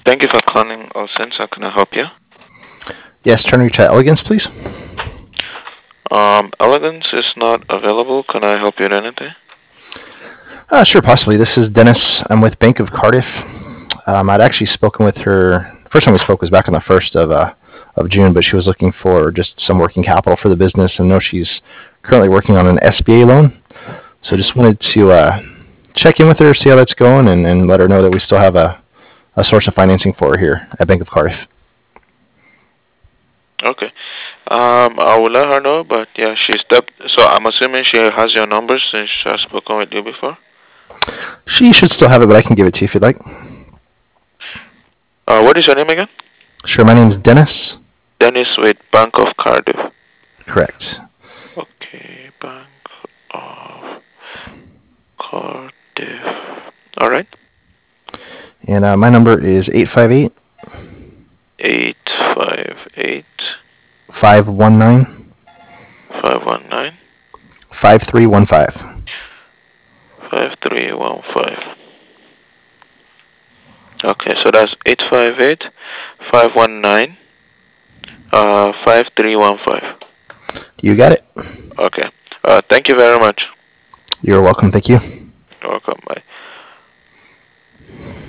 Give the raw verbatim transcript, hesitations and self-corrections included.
Thank you for calling All Sense. How can I help you? Yes, turn to Elegance, please. Um, Elegance is not available. Can I help you with anything? Uh, sure, possibly. This is Dennis. I'm with Bank of Cardiff. Um, I'd actually spoken with her. First time we spoke was back on the first of uh, of June, but she was looking for just some working capital for the business, and know she's currently working on an S B A loan. So just Mm-hmm. wanted to uh, check in with her, see how that's going, and, and let her know that we still have a, a source of financing for her here at Bank of Cardiff. Okay. Um, I will let her know, but yeah, she stepped. So I'm assuming she has your number since she has spoken with you before. She should still have it, but I can give it to you if you'd like. Uh, what is your name again? Sure, my name's Dennis. Dennis with Bank of Cardiff. Correct. Okay, Bank of Cardiff. All right. And uh, my number is eight five eight, Eight five eight five one nine, five one nine five three one five. five three one five. Okay, so that's eight five eight five one nine uh five three one five. You got it. Okay. Uh, thank you very much. You're welcome. Thank you. You're welcome. Bye.